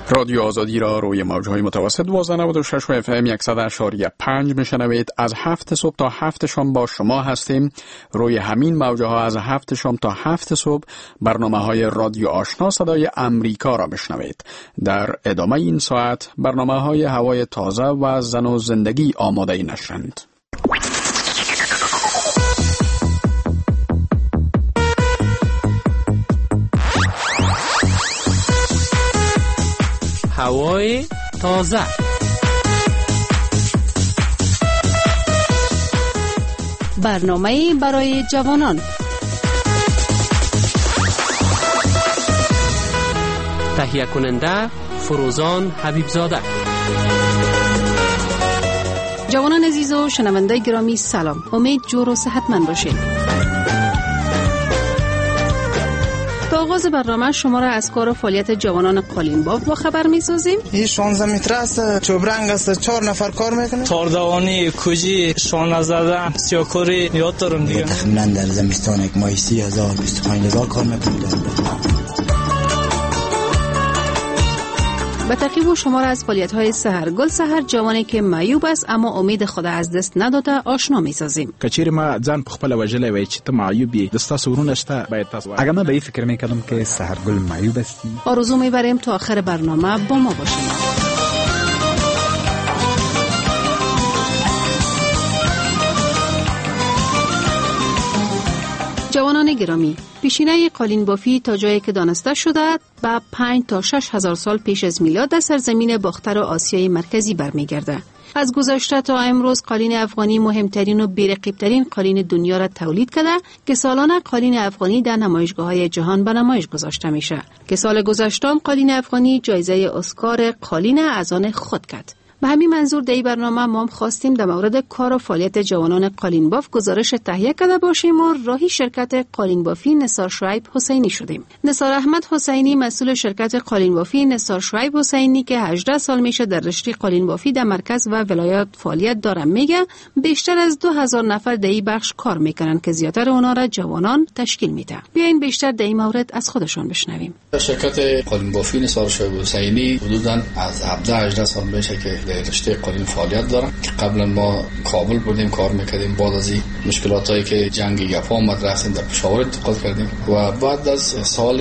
رادیو آزادی را روی موج‌های متوسط 1296 و FM 100.5 میشنوید. از 7 صبح تا 7 شام با شما هستیم. روی همین موج‌ها از 7 شام تا 7 صبح برنامه‌های رادیو آشنا صدای امریکا را بشنوید. در ادامه این ساعت برنامه‌های هوای تازه و زن و زندگی آماده نشرند. هوای تازه. برنامه برای جوانان. تهیه کننده فروزان حبیبزاده. جوانان عزیز و شنونده گرامی سلام. امید جور و صحتمند باشید. تا آغاز برنامه شما را از کار و فعالیت جوانان قالینباف با خبر می‌سازیم. این 16 متر است، چوبرنگ است، 4 نفر کار میکنه. تاردوانی، کوجی، شانه زدن، سیاکاری یاد دارم دیگه. تقریبا در زمستان یک ماه 30,000 25,000 کار میکنیم. به تعقیب شما را از فعالیت‌های سحر گل سحر جوانی که معیوب است اما امید خود از دست نداده آشنا می‌سازیم. کچیر ما ځان په خپل وجلې وای چې ته معیوبی دستا سورونه شته باید تاسو اگر من به این فکر می‌کردم که سحر گل معیوب است. آرزو می‌بریم تا آخر برنامه با ما باشید. جوانان گرامی، پیشینه قالین بافی تا جایی که دانسته شده با 5 تا 6 هزار سال پیش از میلاد در سرزمین باختر و آسیای مرکزی برمیگرده. از گذشته تا امروز قالین افغانی مهمترین و بی‌رقیب‌ترین قالین دنیا را تولید کرده که سالانه قالین افغانی در نمایشگاه‌های جهان به نمایش گذاشته میشه که سال گذشته قالین افغانی جایزه اسکار قالین از آن خود کرد. به همین منظور در این برنامه ما هم خواستیم در مورد کار و فعالیت جوانان قالینباف گزارش تهیه کرده باشیم و راهی شرکت قالینبافی نثار شعیب حسینی شدیم. نثار احمد حسینی مسئول شرکت قالینبافی نثار شعیب حسینی که 18 سال میشه در رشته قالینبافی در مرکز و ولایات فعالیت دارن میگه بیشتر از 2000 نفر در این بخش کار میکنن که زیاتر اونا را جوانان تشکیل میده. بیاین بیشتر در این مورد از خودشون بشنویم. شرکت قالینبافی نثار شعیب حسینی حدوداً از 18 سال میشه که در رشته قالین فعالیت دارم. قبلا ما کابل بودیم کار میکردیم، بعد از این مشکلاتایی که جنگ یپا اومد رفتیم در پشاور انتقال کردیم و بعد از سال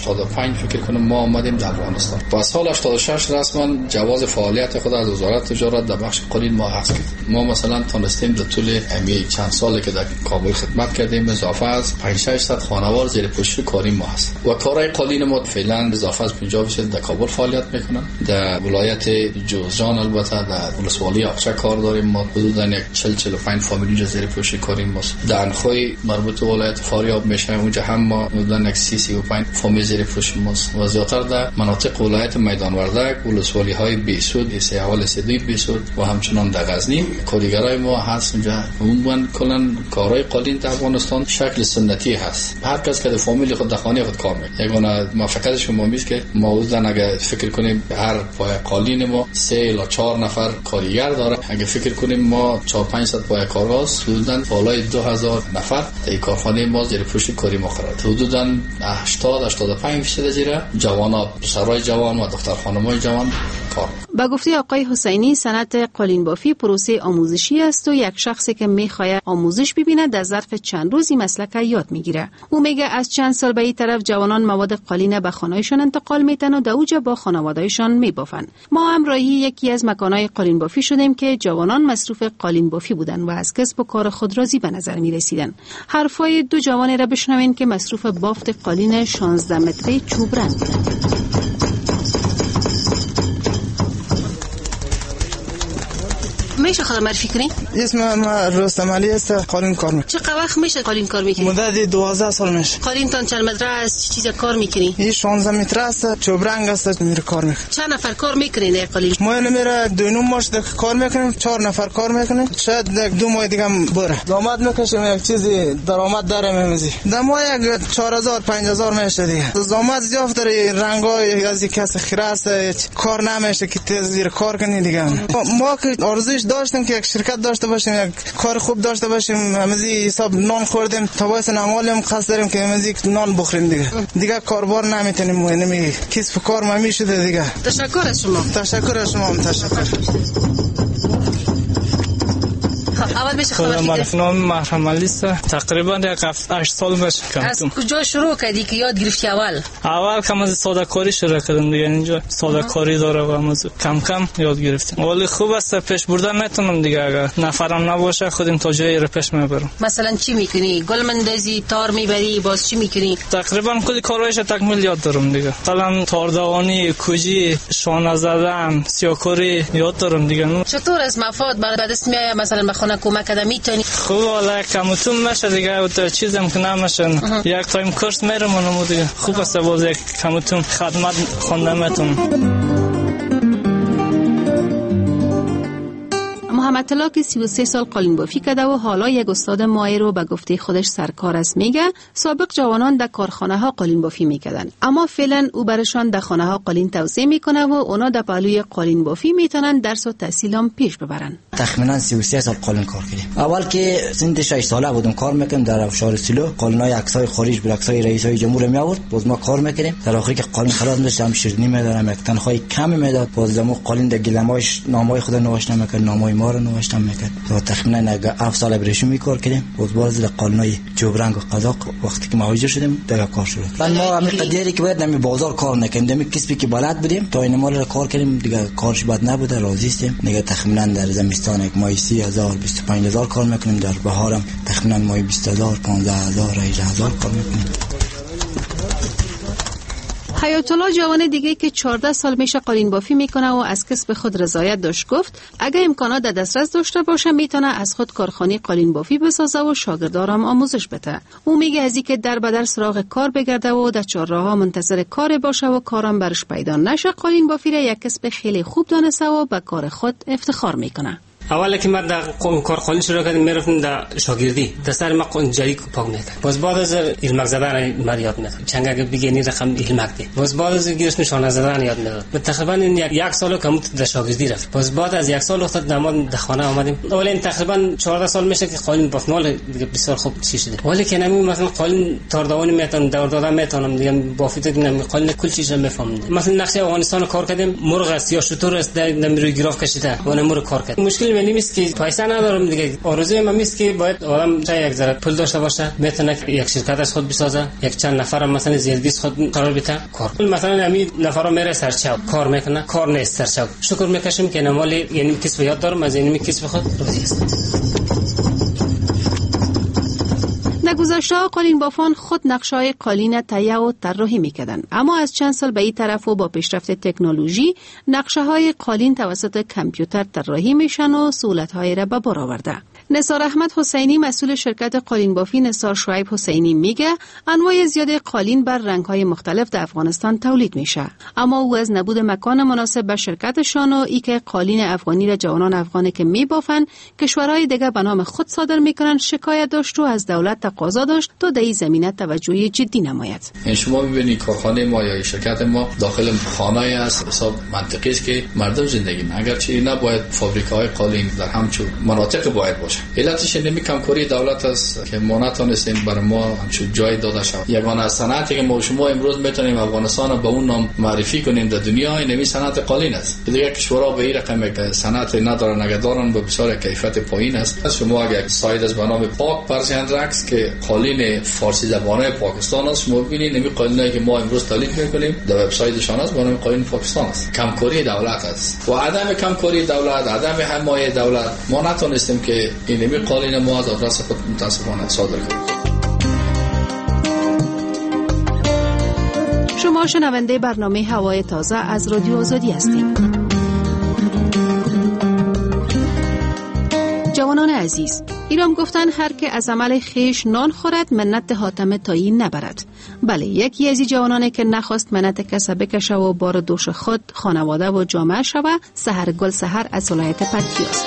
85 فکر کنم ما آمدیم در افغانستان. و سال 86 رسما جواز فعالیت خود از وزارت تجارت در بخش قالین ما حذف کرد. ما مثلا تونستیم در طول همین چند سالی که در کابل خدمت کردیم اضافه از 500 خانوار زیر پوشش کاری ما هست و کارهای قالین ما فعلا اضافه از 50% در کابل فعالیت میکنن. در ولایت جوزجان البته در ولسوالی اقچه کار داریم. ما حدوداً 40-45 فامیلی زیر پوشش کاریم ماست. در انخوی مربوط به ولایت فاریاب میشه، اونجا هم ما حدوداً 35 فامیل زیر پوشش ماست و زیاتر در مناطق ولایت میدان وردک ولسوالی های بیسود، سیاول سیدی بیسود و همچنان در غزنی کارگرای ما هست. اونجا عموما کلا کارهای قالین در افغانستان شکل سنتی هست. هر کس که در فامیل خود در خانه خود کار میکنه. یگانه موافقت شما میست که ما حدوداً اگه فکر کنیم هر پای قالین ما 3 تا 4 نفر کارگر داره، اگه فکر کنیم ما 400-500 پای کارگاز حدوداً بالای 2000 نفر در کارخانه ما زیر پوشش کاری ما قرار دارند. حدوداً 80-85% زیر جوانا، پسرای جوان و دختر خانمای جوان کار. با گفته آقای حسینی صنعت قالینبافی پروسه آموزشی است و یک شخصی که میخواد آموزش ببینه در ظرف چند روزی مسلک یاد میگیره. او میگه از چند سال به این طرف جوانان مواد قالین به خانه‌شان انتقال میتن و در اوج با خانواده‌شان میبافن. ما هم راهی یکی از مکان‌های قالینبافی شدیم که جوانان مصروف قالینبافی بودن و از کسب و کار خود راضی به نظر میرسیدن. حرفای دو جوانی را بشنوین که مصروف بافت قالین 16 متری چوبرنگ بودند. میشه خود معرفی کنی؟ اسم من رستم علی است، قالین کار میکنم. چقدر وقت میشه قالین کار میکنی؟ مدت 12 سال میشه. قالین تان چند متر است؟ چیزا کار میکنی؟ این 16 متر است، چوبرنگ است، میره کار میکنه. چند نفر کار میکنین در قالین؟ ما میره 2 ماه کار میکنیم، 4 نفر کار میکنیم. شاید 2 ماه دیگه بره. زحمت میکشیم، یک چیزی درآمد داره میمیزی. در ماه 4000-5000 میشه دیگه. زحمت زیاد داره، رنگای از کس خیره است، کار نمیشه که تیز زیر کار کنی دیگه. ما که آرزوش داشتیم که یک شرکت داشته باشیم، یک کار خوب داشته باشیم، همزی حساب نان خوردیم تا واسه نمالیم قصد داریم که همزی نان بخوریم دیگه کاربار نمیتونیم نمی کسب کار ما شده دیگه. تشکر از شما. تشکر از شما. تشکر. اول بشه خبر بدید. نام محرم علی است. تقریبا 8 سال میشه. از کجا شروع کردی که یاد گرفتی اول کم از ساده کاری شروع کردم دیگه. اینجا ساده کاری داره و از کم یاد گرفتم. ولی خوب است پیش بردن میتونم دیگه. اگر نفرم نباشه خودم تا جایی رو پیش میبرم. مثلا چی میکنی؟ گل مندازی، تار میبری، باز چی میکنی؟ تقریبا کل کارهایش تکمیل یاد دارم دیگه. مثلا تاردوانی، کوجی، شانه زدن، سیاکاری یاد دارم دیگه. چطور از مفاد بعد دست میای مثلا به خانه کمک کردن میتونی؟ خوب والا کمتون نشه دیگه. تو چیزم که نمیشه. یک تایم کورس میرم اونم دیگه. خوب است باز یک کمتون خدمت خوندم میتونم. محمد طلا که 33 سال قالین بافی کرده و حالا یک استاد ماهر رو به گفته خودش سرکار است میگه. سابق جوانان در کارخانه ها قالین بافی میکردن، اما فعلا او برشان در خانه ها قالین توزیع میکنه و اونا در پهلوی قالین بافی میتونن درس و تحصیل هم پیش ببرن. تقریبا 33 سال قالین کار کردیم. اول که سن 6 ساله بودم کار میکردم در افشار سیلو. قالینای عکسای خارج بر عکسای رئیسای جمهور می آورد. باز ما کار میکردیم. در آخری که قالین خلاص میشم شیرینی میدادم، یک تنخواه کم میداد. باز ما قالین در گلمایش نامای خود نوشته میکرد، نامای ما رو نوشته میکرد. تا تقریبا 7 سال برشون کار کردیم. باز قالینای جبرنگ و قزاق وقتی که مهاجر شدیم دیگه کار شروع کردیم. ما همین قدری که باید نمی بازار کار نکردیم، نمی کسبی که بلد بودیم تا این مال کار کردیم دیگه. کارش بد نبوده، راضی هستیم دیگه. تقریبا در زمستان یک ماه 30000 25000 کار میکنیم، در بهارم تقریبا ماه 20000 15000 18000 کار میکنیم. حیات الله جوان دیگه که 14 سال میشه قالین بافی میکنه و از کسب خود رضایت داشت گفت اگه امکانات در دسترس داشته باشه میتونه از خود کارخانه قالین بافی بسازه و شاگردارم آموزش بده. او میگه از اینکه در بدر سراغ کار بگرده و در چهارراه‌ها منتظر کار باشه و کارم برش پیدا نشه، قالین بافی را یک کسب خیلی خوب دانسته و به کار خود افتخار میکنه. اولی که من در کارخانه شروع کردم میرفتم در شاگردی در سر ما جایی پاک میکرد. باز بعد از علمک زدن من یاد میداد. چنگ اگه بگینی رقم علمک دی. باز بعد از گرفتن شانه زدن یاد میداد. تقریبا یک سال کم در شاگردی رفت. باز بعد از یک سال وقت در خانه آمدیم. اولی تقریبا 14 سال میشه که قالین بافمال دیگه بسیار خوب چی شده. ولی که نمی مثلا قالین تاردوانی میتونم دور دادن میتونم دیگه بافی دیگه نمی قالین کل چیزا میفهمم. مثلا نقشه افغانستان کار کردیم، مرغ است یا شتر است در روی گراف کشیده و مرغ کار کرد. مشکل نیست که پیسه ندارم دیگه. آرزوی من است که باید آدم چه یک ذره پول داشته باشه، میتونه یک شرکت از خود بسازه، یک چند نفر مثلا زیرگیس خود قرار بده کار. مثلا همین نفرا میره سرچاو کار میکنه، کار نیست سرچاو. شکر میکشم که نمالی یعنی کسب یاد دارم، از این کسب خود راضی هستم. در گذشته قالین بافان خود نقشه‌های قالین تهیه و طراحی می‌کردند، اما از چند سال به این طرف و با پیشرفت تکنولوژی نقشه‌های قالین توسط کامپیوتر طراحی میشن و سهولت‌هایی را به بار آورده. نثار احمد حسینی مسئول شرکت قالین بافی نثار شعیب حسینی میگه انواع زیاد قالین بر رنگ‌های مختلف در افغانستان تولید میشه، اما او از نبود مکان مناسب به شرکتشان و اینکه قالین افغانی را جوانان افغانی که میبافن کشورهای دیگه به نام خود صادر میکنن شکایت داشت و از دولت تقاضا داشت تا در این زمینه توجه جدی نماید. شما میبینید کارخانه ما یا شرکت ما داخل خانه است، حساب منطقی است که مردم زندگی می‌کنند. اگرچه نباید فابریک‌های قالین در همچون مناطق باید باشه. علتش نمی کمکاری دولت است که ما نتونستیم بر ما همچون جای داده شود. یگانه صنعتی که ما شما امروز میتونیم افغانستان به اون نام معرفی کنیم در دنیا این صنعت قالین است. دیگه کشورها به این رقم که صنعت ندارن نگدارن به بسیار کیفیت پایین است. شما اگر سایت از نام پاک پرسین رکس که قالین فارسی زبانه پاکستان است، شما ببینید نمی قالینایی که ما امروز تولید میکنیم در وبسایتشان است با نام قالین پاکستان است. کمکاری دولت است و عدم کمکاری دولت، عدم حمایت دولت ما نتونستیم که این نمی قالین ما از آدرس خود متاسفانه صادر کنیم. شما شنونده برنامه هوای تازه از رادیو آزادی هستید. جوانان عزیز، ایران گفتن هر که از عمل خیش نان خورد منت حاتم تایی نبرد. بله، یکی از جوانانی که نخواست منت کس بکشه و بار دوش خود، خانواده و جامعه شوه، سحرگل سحر از ولایت پکتیاست.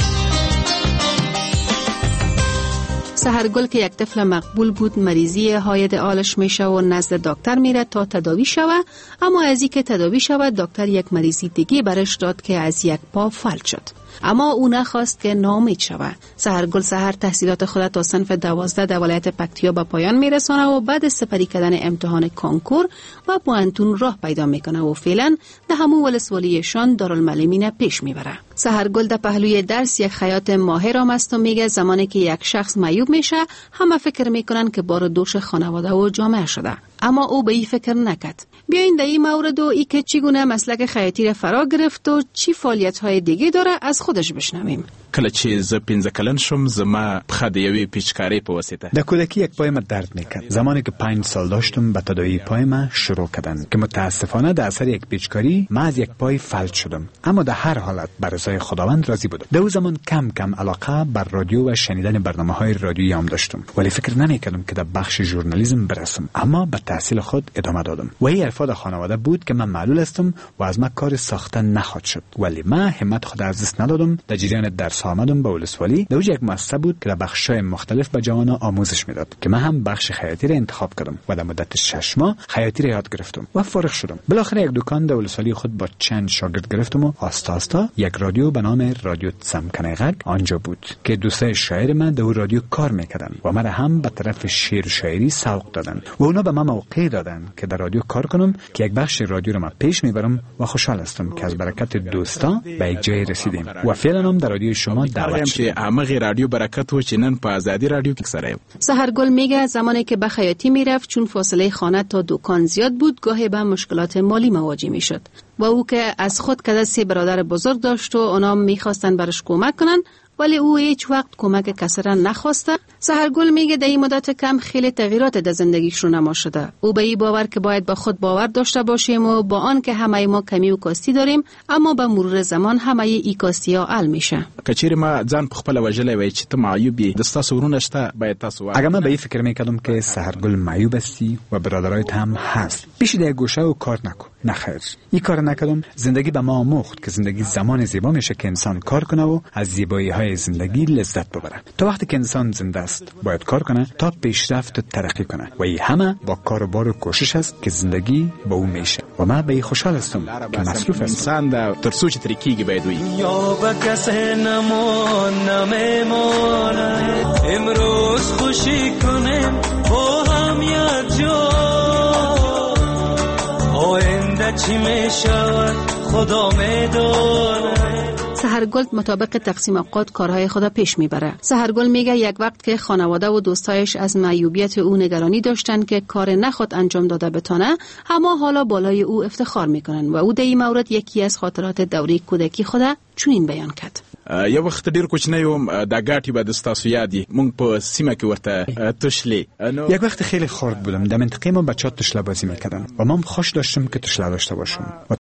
سحرگل که یک طفل مقبول بود، مریضی هاید آلش میشه و نزد دکتر میره تا تداوی شوه، اما از اینکه تداوی شوه دکتر یک مریضی دیگه برش داد که از یک پا فلج شد. اما او نخواست که ناامید شود. سحرگل سحر تحصیلات خود تا صنف 12 در ولایت پکتیا به پایان میرسانه و بعد از سپری کردن امتحان کنکور و پوانتون راه پیدا میکنه و فعلا در همون ولسوالیشان دارالمعلمین پیش میبره. سحرگل در پهلوی درس یک خیاط ماهر است و میگه زمانی که یک شخص معیوب میشه همه فکر میکنن که بار دوش خانواده و جامعه شده، اما او به این فکر نکرد. بیاین در این مورد و ای که چگونه مسلک خیاطی را فرا گرفت و چی فعالیت‌های دیگه داره از خودش بشنویم. کله چې زه 15 کلن شم زما پښه د یوې پیچکارۍ په واسطه در کودکی یک پایم درد میکرد. زمانی که 5 سال داشتم به تداوی پایم شروع کردن که متاسفانه در اثر یک پیچکاری من از یک پای فلج شدم، اما در هر حالت بر رضای خداوند راضی بودم. در اون زمان کم کم علاقه بر رادیو و شنیدن برنامه‌های رادیویی هم داشتم، ولی فکر نمی‌کردم که در بخش ژورنالیسم برسم، اما به تحصیل خود ادامه دادم. و این ارفاد خانواده بود که من معلول هستم و از من کار ساختن نخواهد شد، ولی من همت خود از دست ندادم. در جریان درس آمدم به ولسوالی. در یک مؤسسه بود که در بخش‌های مختلف به جوانان آموزش میداد که من هم بخش خیاطی را انتخاب کردم و در مدت 6 ماه خیاطی را یاد گرفتم و فارغ شدم. بالاخره یک دکان در ولسوالی خود با چند شاگرد گرفتم و آستا یک رادیو به نام رادیو سمکنغک آنجا بود که دوستای شاعر من در رادیو کار میکردن و مرا هم به طرف شعر و شاعری سوق دادن و اونا به من موقع دادن که در رادیو کار کنم که یک بخش رادیو را من پیش میبرم و خوشحال هستم که از برکت دوستان به یک جای رسیدیم و فعلا هم در رادیو شما دعوت شدیم. همغه رادیو برکت و چې نن په آزادی رادیو کې سره یم. سحرگل میگه زمانی که به خیاطی میرفت چون فاصله خانه تا دکان زیاد بود گاهی به مشکلات مالی مواجه میشد و او که از خود کده 3 برادر بزرگ داشت و اونا میخواستن برش کمک کنن ولی او هیچ وقت کمک کسی را نخواسته. سحرگل میگه در این مدت کم خیلی تغییرات در زندگیش رو نما شده. او به این باور که باید با خود باور داشته باشیم و با آن که همه ما کمی و کاستی داریم، اما به مرور زمان همه ای کاستی ها حل میشه. کچیر ما ځان په خپل وجلې وای چې ته معیوب یې د تاسو ورونه شته باید تاسو اگر من به این فکر میکردم که سحرگل معیوب استی و برادرایت هم هست، پیش در گوشه و کار نکن. نخیر، این کار نکردم. زندگی به ما آموخت که زندگی زمان زیبا میشه که انسان کار کنه و از زیبایی های زندگی لذت ببره. تا وقتی که انسان زنده است باید کار کنه تا پیشرفت و ترقی کنه و این همه با کار و بار و کوشش است که زندگی با او میشه و من به این خوشحال هستم که مصروف هستم. انسان دا تر څو چې ترکیږي باید وي یا به کس نمیمونه امروز خوشی کنیم با هم یک جا آینده چی میشود خدا میدونه. سحرگل مطابق تقسیم اوقات کارهای خود پیش میبره. سحرگل میگه یک وقت که خانواده و دوستایش از معیوبیت او نگرانی داشتن که کار نخود انجام داده بتونه، اما حالا بالای او افتخار میکنن و او در این مورد یکی از خاطرات دوره کودکی خود چنین بیان کرد. یو وخت ډیر کوچنی وم د ګاټي به د ستاسو یادي مونږ په سیمه کې ورته تشلی. یک وقت خیلی خرد بودم. در منطقه ما بچه‌ها تشله بازی میکردن و من خوش داشتم که تشله داشته باشم و